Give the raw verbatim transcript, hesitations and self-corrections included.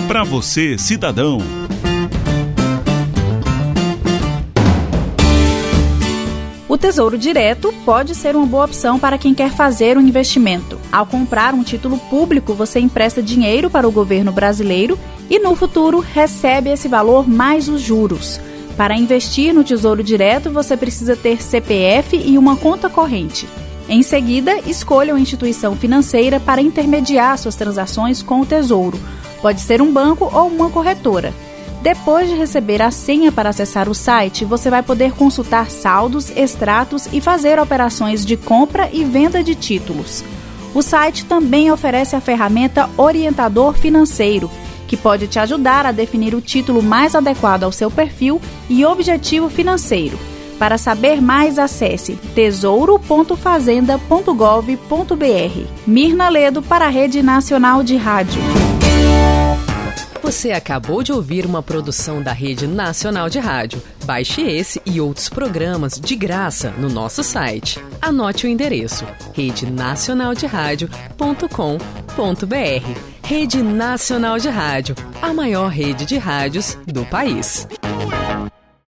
Para você, cidadão. O Tesouro Direto pode ser uma boa opção para quem quer fazer um investimento. Ao comprar um título público, você empresta dinheiro para o governo brasileiro e, no futuro, recebe esse valor mais os juros. Para investir no Tesouro Direto, você precisa ter C P F e uma conta corrente. Em seguida, escolha uma instituição financeira para intermediar suas transações com o Tesouro. Pode ser um banco ou uma corretora. Depois de receber a senha para acessar o site, você vai poder consultar saldos, extratos e fazer operações de compra e venda de títulos. O site também oferece a ferramenta Orientador Financeiro, que pode te ajudar a definir o título mais adequado ao seu perfil e objetivo financeiro. Para saber mais, acesse tesouro ponto fazenda ponto gov ponto br. Mirna Ledo para a Rede Nacional de Rádio. Você acabou de ouvir uma produção da Rede Nacional de Rádio. Baixe esse e outros programas de graça no nosso site. Anote o endereço rede nacional de rádio ponto com ponto br. Rede Nacional de Rádio, a maior rede de rádios do país.